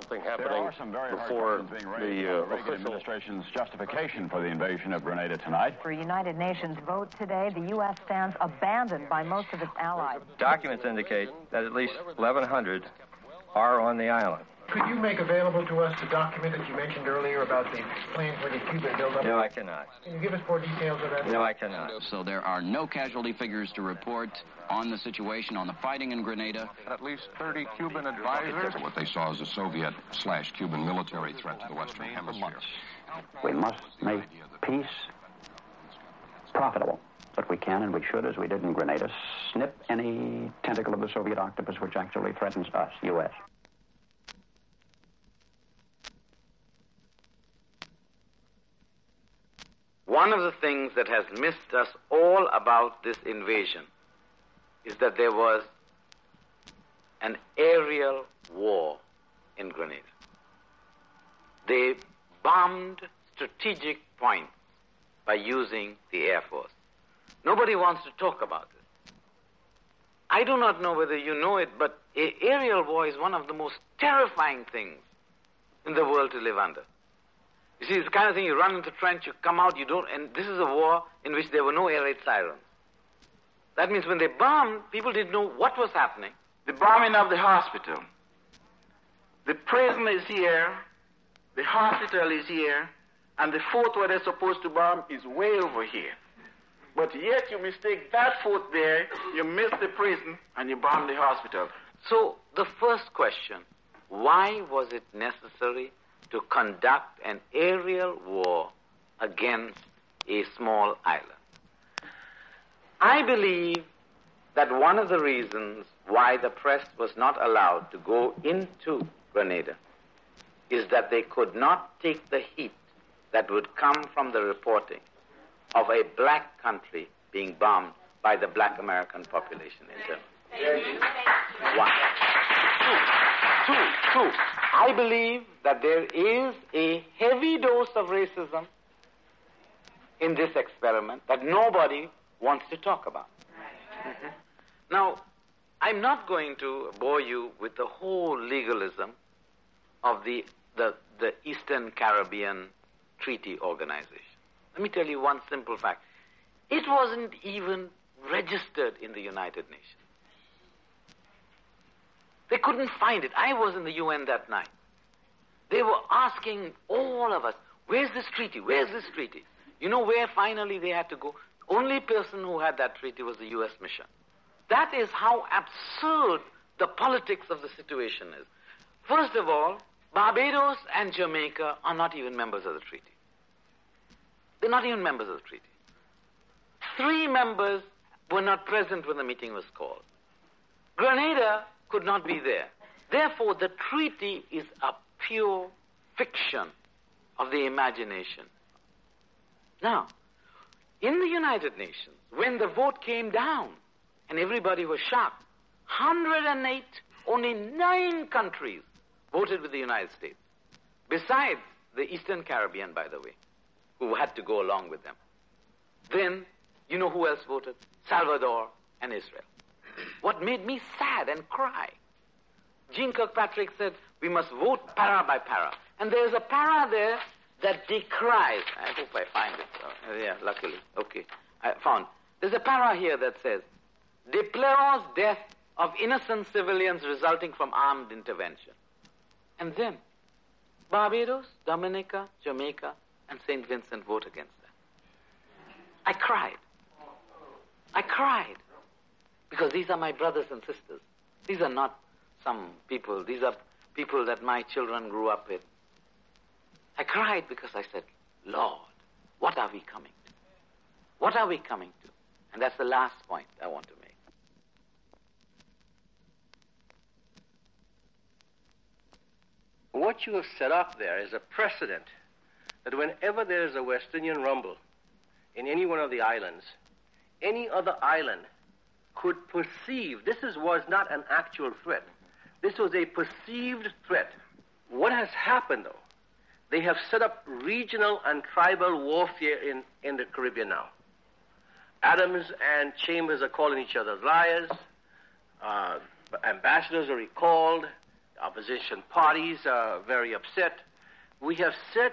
something happening there are some very before hard being raised the Reagan official administration's justification for the invasion of Grenada tonight. For a United Nations vote today, the U.S. stands abandoned by most of its allies. Documents indicate that at least 1,100 are on the island. Could you make available to us the document that you mentioned earlier about the plans for the Cuban buildup? No, I cannot. Can you give us more details of that? No, I cannot. So there are no casualty figures to report on the situation, on the fighting in Grenada. At least 30 Cuban advisors. What they saw as a Soviet/Cuban military threat to the Western Hemisphere. We must make peace profitable. But we can and we should, as we did in Grenada, snip any tentacle of the Soviet octopus which actually threatens us, U.S. One of the things that has missed us all about this invasion is that there was an aerial war in Grenada. They bombed strategic points by using the Air Force. Nobody wants to talk about this. I do not know whether you know it, but an aerial war is one of the most terrifying things in the world to live under. You see, it's the kind of thing, you run into the trench, you come out, you don't, and this is a war in which there were no air raid sirens. That means when they bombed, people didn't know what was happening. The bombing of the hospital. The prison is here, the hospital is here, and the fort where they're supposed to bomb is way over here. But yet you mistake that fort there, you miss the prison, and you bomb the hospital. So the first question, why was it necessary to conduct an aerial war against a small island? I believe that one of the reasons why the press was not allowed to go into Grenada is that they could not take the heat that would come from the reporting of a black country being bombed by the black American population in Germany. One. Two. I believe that there is a heavy dose of racism in this experiment that nobody wants to talk about. Mm-hmm. Now, I'm not going to bore you with the whole legalism of the Eastern Caribbean Treaty Organization. Let me tell you one simple fact. It wasn't even registered in the United Nations. They couldn't find it. I was in the UN that night. They were asking all of us, where's this treaty? Where's this treaty? You know where finally they had to go? Only person who had that treaty was the U.S. mission. That is how absurd the politics of the situation is. First of all, Barbados and Jamaica are not even members of the treaty. They're not even members of the treaty. 3 members were not present when the meeting was called. Grenada could not be there. Therefore, the treaty is a pure fiction of the imagination. Now, in the United Nations, when the vote came down and everybody was shocked, 108, only 9 countries voted with the United States, besides the Eastern Caribbean, by the way, who had to go along with them. Then, you know who else voted? Salvador and Israel. What made me sad and cry? Jeane Kirkpatrick said, we must vote para by para. And there's a para there that decries. I hope I find it. Yeah, luckily. Okay, I found. There's a para here that says, deplores death of innocent civilians resulting from armed intervention. And then, Barbados, Dominica, Jamaica, and St. Vincent vote against that. I cried. Because these are my brothers and sisters. These are not some people. These are people that my children grew up with. I cried because I said, Lord, what are we coming to? What are we coming to? And that's the last point I want to make. What you have set up there is a precedent that whenever there is a West Indian rumble in any one of the islands, any other island could perceive, was not an actual threat. This was a perceived threat. What has happened, though, they have set up regional and tribal warfare in the Caribbean now. Adams and Chambers are calling each other liars. Ambassadors are recalled. opposition parties are very upset. We have set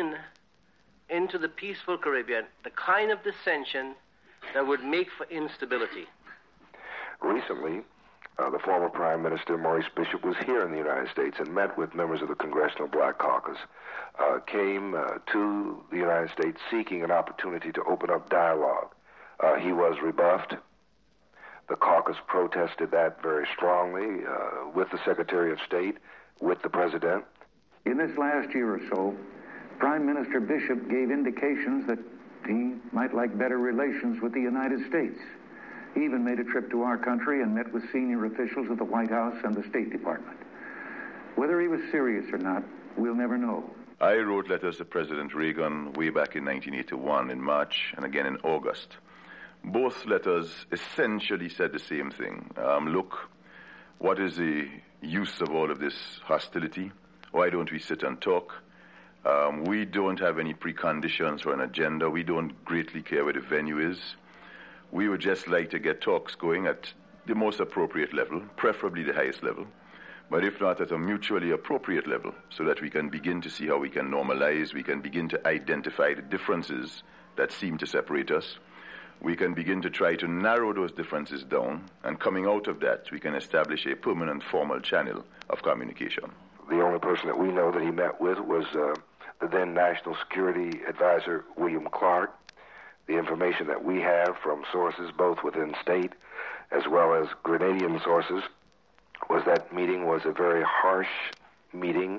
into the peaceful Caribbean the kind of dissension that would make for instability. Recently, the former Prime Minister, Maurice Bishop, was here in the United States and met with members of the Congressional Black Caucus, came to the United States seeking an opportunity to open up dialogue. He was rebuffed. The caucus protested that very strongly with the Secretary of State, with the President. In this last year or so, Prime Minister Bishop gave indications that he might like better relations with the United States. He even made a trip to our country and met with senior officials of the White House and the State Department. Whether he was serious or not, we'll never know. I wrote letters to President Reagan way back in 1981 in March and again in August. Both letters essentially said the same thing. Look, what is the use of all of this hostility? Why don't we sit and talk? We don't have any preconditions for an agenda. We don't greatly care where the venue is. We would just like to get talks going at the most appropriate level, preferably the highest level, but if not at a mutually appropriate level, so that we can begin to see how we can normalize, we can begin to identify the differences that seem to separate us. We can begin to try to narrow those differences down, and coming out of that, we can establish a permanent formal channel of communication. The only person that we know that he met with was the then National Security Advisor, William Clark. The information that we have from sources both within state as well as Grenadian sources was that meeting was a very harsh meeting.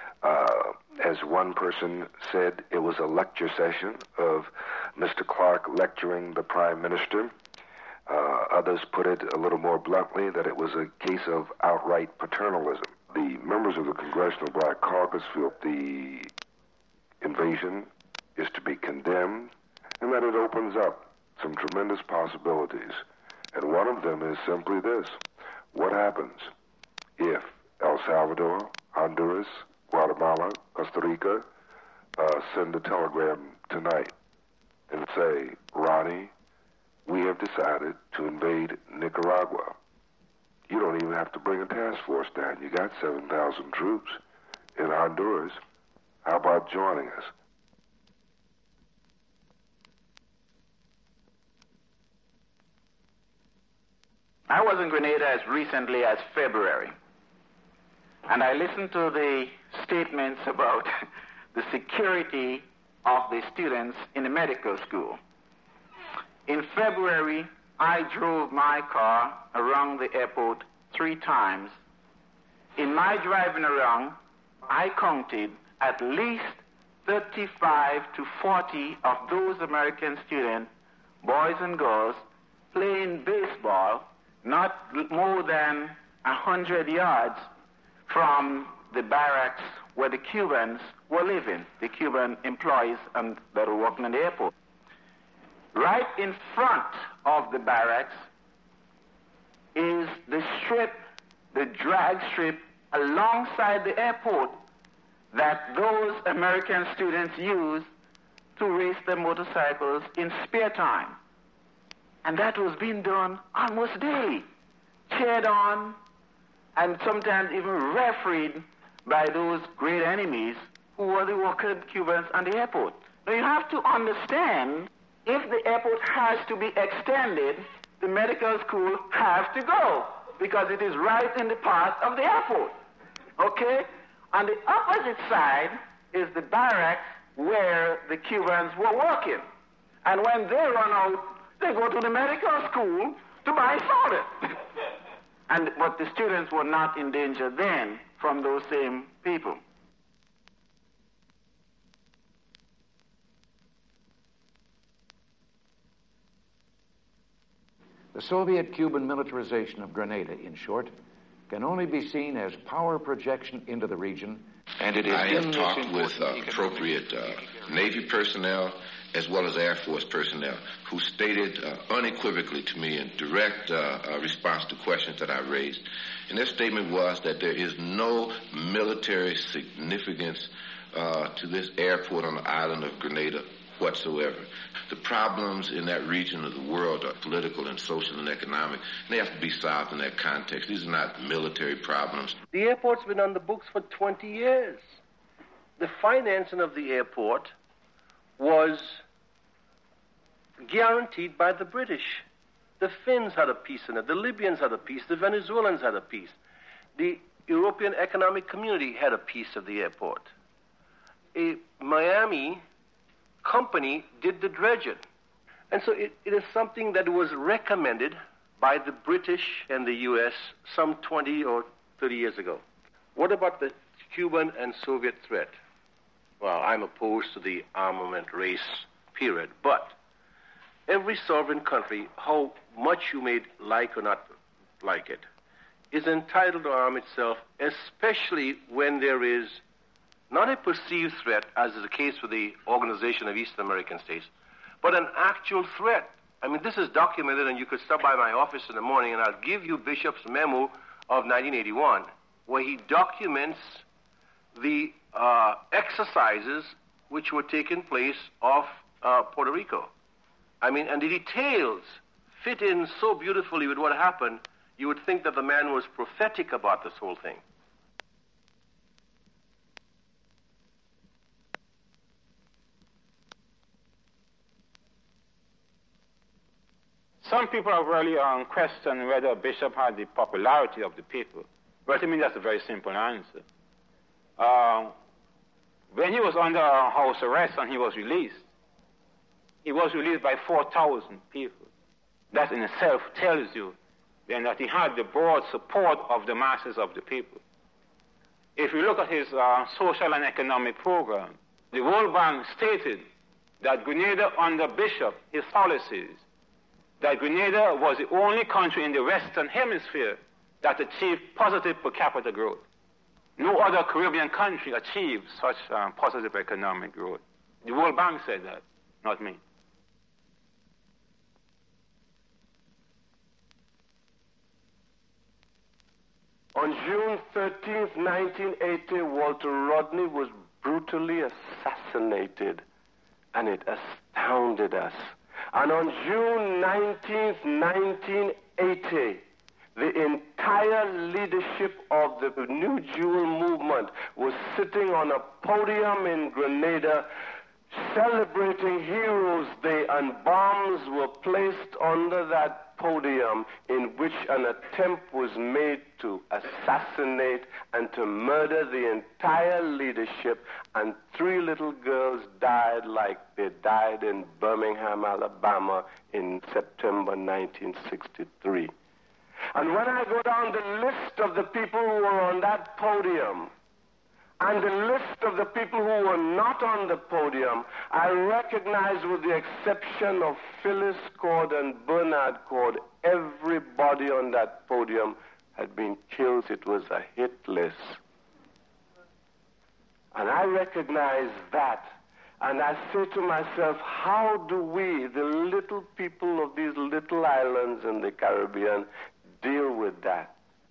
As one person said, it was a lecture session of Mr. Clark lecturing the Prime Minister. Others put it a little more bluntly that it was a case of outright paternalism. The members of the Congressional Black Caucus feel the invasion is to be condemned, and that it opens up some tremendous possibilities. And one of them is simply this: what happens if El Salvador, Honduras, Guatemala, Costa Rica send a telegram tonight and say, Ronnie, we have decided to invade Nicaragua. You don't even have to bring a task force down. You got 7,000 troops in Honduras. How about joining us? I was in Grenada as recently as February, and I listened to the statements about the security of the students in the medical school. In February, I drove my car around the airport 3 times. In my driving around, I counted at least 35 to 40 of those American students, boys and girls, playing baseball not more than 100 yards from the barracks where the Cubans were living, the Cuban employees that were working in the airport. Right in front of the barracks is the strip, the drag strip alongside the airport that those American students use to race their motorcycles in spare time. And that was being done almost daily, cheered on, and sometimes even refereed by those great enemies who were the working Cubans on the airport. Now you have to understand, if the airport has to be extended, the medical school has to go, because it is right in the path of the airport. Okay? On the opposite side is the barracks where the Cubans were working. And when they run out, they go to the medical school to buy soda. But the students were not in danger then from those same people. The Soviet-Cuban militarization of Grenada, in short, can only be seen as power projection into the region. And it is I have talked with appropriate Navy personnel as well as Air Force personnel who stated unequivocally to me in direct response to questions that I raised. And their statement was that there is no military significance to this airport on the island of Grenada whatsoever. The problems in that region of the world are political and social and economic, and they have to be solved in that context. These are not military problems. The airport's been on the books for 20 years. The financing of the airport was guaranteed by the British. The Finns had a piece in it, the Libyans had a piece, the Venezuelans had a piece. The European Economic Community had a piece of the airport. A Miami company did the dredging. And so it is something that was recommended by the British and the U.S. some 20 or 30 years ago. What about the Cuban and Soviet threat? Well, I'm opposed to the armament race, period. But every sovereign country, how much you may like or not like it, is entitled to arm itself, especially when there is not a perceived threat, as is the case with the Organization of East American States, but an actual threat. I mean, this is documented, and you could stop by my office in the morning, and I'll give you Bishop's memo of 1981, where he documents the exercises which were taking place off Puerto Rico. I mean, and the details fit in so beautifully with what happened, you would think that the man was prophetic about this whole thing. Some people have really questioned whether Bishop had the popularity of the people. But to me, that's a very simple answer. When he was under house arrest and he was released by 4,000 people. That in itself tells you then that he had the broad support of the masses of the people. If you look at his social and economic program, the World Bank stated that Grenada under Bishop, his policies, that Grenada was the only country in the Western Hemisphere that achieved positive per capita growth. No other Caribbean country achieved such positive economic growth. The World Bank said that, not me. On June 13th, 1980, Walter Rodney was brutally assassinated, and it astounded us. And on June 19th, 1980, the entire leadership of the New Jewel movement was sitting on a podium in Grenada celebrating Heroes Day, and bombs were placed under that podium in which an attempt was made to assassinate and to murder the entire leadership, and 3 little girls died like they died in Birmingham, Alabama in September 1963. And when I go down the list of the people who were on that podium and the list of the people who were not on the podium, I recognize, with the exception of Phyllis Cord and Bernard Cord, everybody on that podium had been killed. It was a hit list. And I recognize that. And I say to myself, how do we, the little people of these little islands in the Caribbean, deal with that?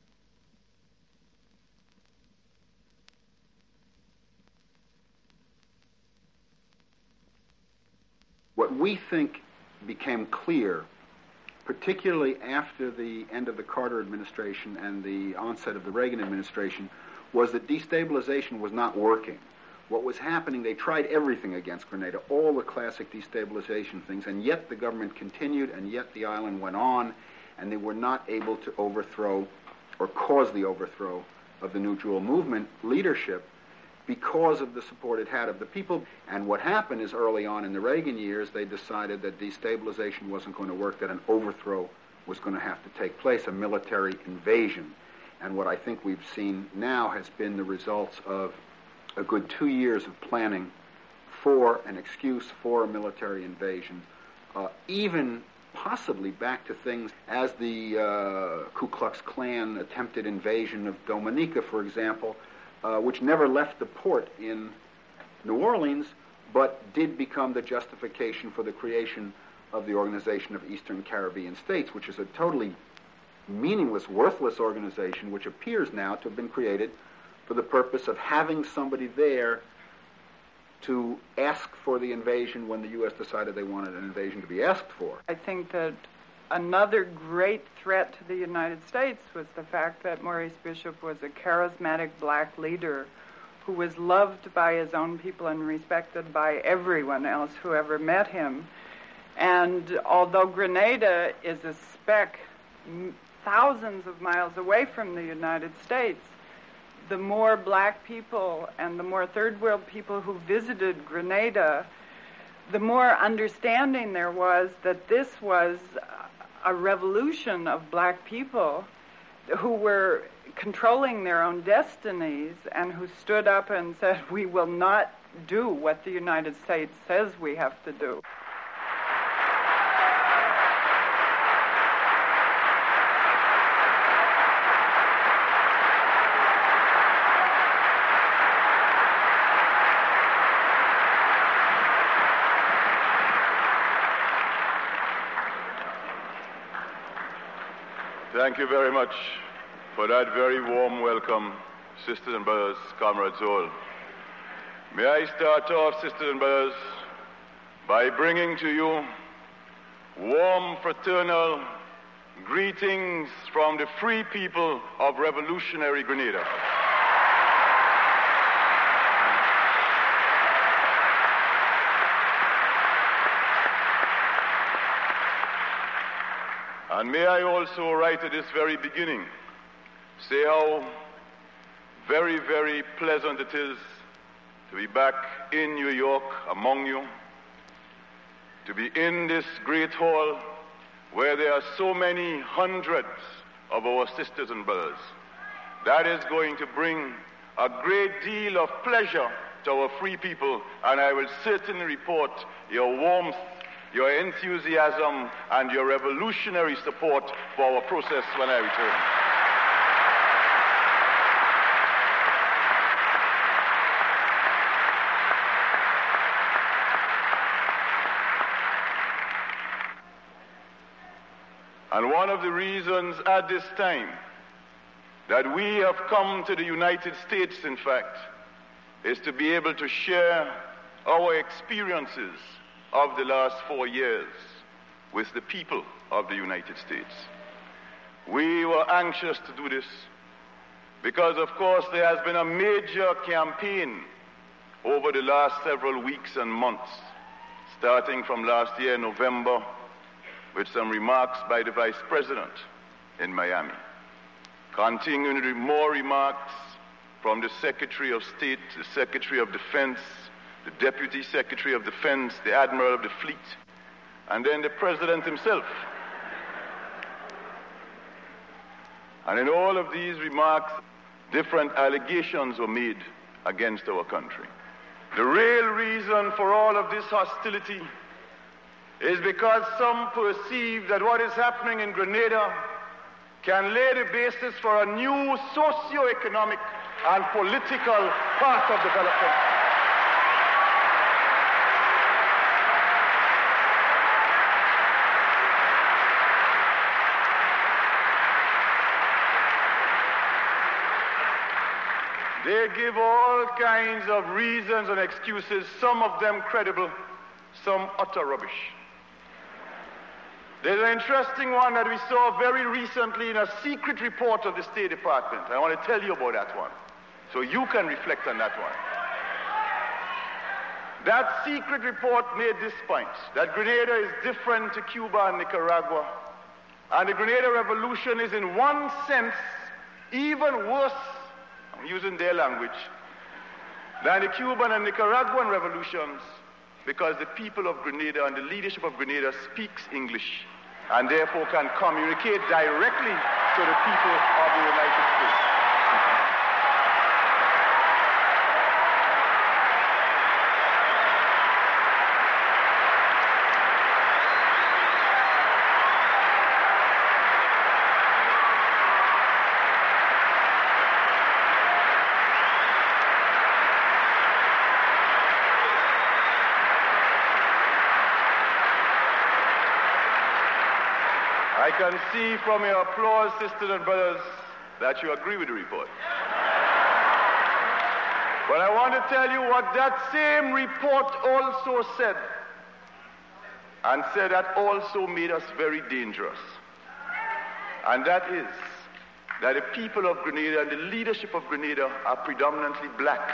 What we think became clear, particularly after the end of the Carter administration and the onset of the Reagan administration, was that destabilization was not working. What was happening, they tried everything against Grenada, all the classic destabilization things, and yet the government continued, and yet the island went on, and they were not able to overthrow or cause the overthrow of the New Jewel movement leadership because of the support it had of the people. And what happened is, early on in the Reagan years, they decided that destabilization wasn't going to work, that an overthrow was going to have to take place, a military invasion. And what I think we've seen now has been the results of a good 2 years of planning for an excuse for a military invasion, even possibly back to things as the Ku Klux Klan attempted invasion of Dominica, for example, which never left the port in New Orleans, but did become the justification for the creation of the Organization of Eastern Caribbean States, which is a totally meaningless, worthless organization, which appears now to have been created for the purpose of having somebody there to ask for the invasion when the U.S. decided they wanted an invasion to be asked for. I think that another great threat to the United States was the fact that Maurice Bishop was a charismatic black leader who was loved by his own people and respected by everyone else who ever met him. And although Grenada is a speck thousands of miles away from the United States, the more black people and the more third world people who visited Grenada, the more understanding there was that this was a revolution of black people who were controlling their own destinies and who stood up and said, we will not do what the United States says we have to do. Thank you very much for that very warm welcome, sisters and brothers, comrades all. May I start off, sisters and brothers, by bringing to you warm fraternal greetings from the free people of revolutionary Grenada. And may I also, right at this very beginning, say how very, very pleasant it is to be back in New York among you, to be in this great hall where there are so many hundreds of our sisters and brothers. That is going to bring a great deal of pleasure to our free people, and I will certainly report your warmth, your enthusiasm, and your revolutionary support for our process when I return. And one of the reasons at this time that we have come to the United States, in fact, is to be able to share our experiences of the last 4 years with the people of the United States. We were anxious to do this because, of course, there has been a major campaign over the last several weeks and months, starting from last year, November, with some remarks by the Vice President in Miami, continuing with more remarks from the Secretary of State, the Secretary of Defense, the Deputy Secretary of Defense, the Admiral of the Fleet, and then the President himself. And in all of these remarks, different allegations were made against our country. The real reason for all of this hostility is because some perceive that what is happening in Grenada can lay the basis for a new socio-economic and political path of development. They give all kinds of reasons and excuses, some of them credible, some utter rubbish. There's an interesting one that we saw very recently in a secret report of the State Department. I want to tell you about that one, so you can reflect on that one. That secret report made this point, that Grenada is different to Cuba and Nicaragua, and the Grenada Revolution is in one sense even worse, I'm using their language, than the Cuban and Nicaraguan revolutions, because the people of Grenada and the leadership of Grenada speaks English and therefore can communicate directly to the people of the United States. I can see from your applause, sisters and brothers, that you agree with the report. But I want to tell you what that same report also said, and said that also made us very dangerous. And that is that the people of Grenada and the leadership of Grenada are predominantly black.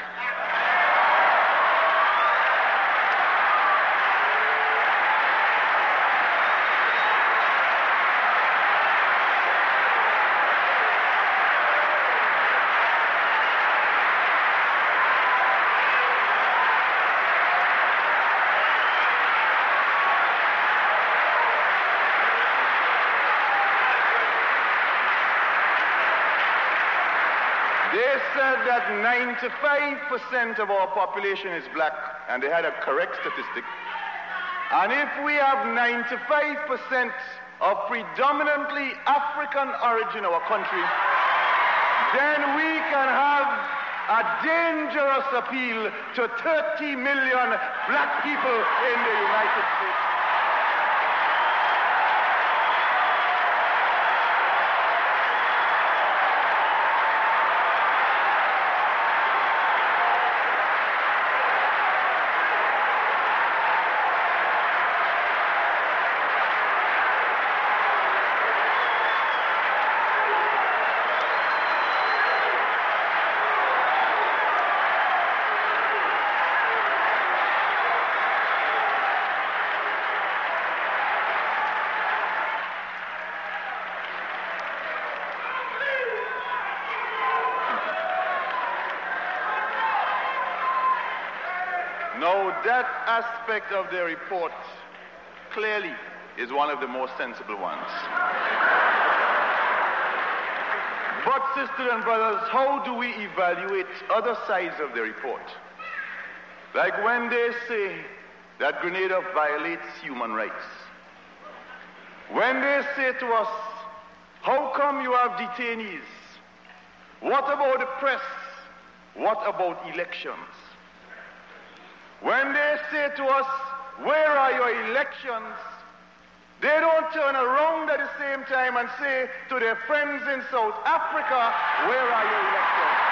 They said that 95% of our population is black, and they had a correct statistic. And if we have 95% of predominantly African origin in our country, then we can have a dangerous appeal to 30 million black people in the United States. Now, that aspect of the report clearly is one of the most sensible ones. But, sisters and brothers, how do we evaluate other sides of the report? Like when they say that Grenada violates human rights. When they say to us, how come you have detainees? What about the press? What about elections? When they say to us, where are your elections? They don't turn around at the same time and say to their friends in South Africa, where are your elections?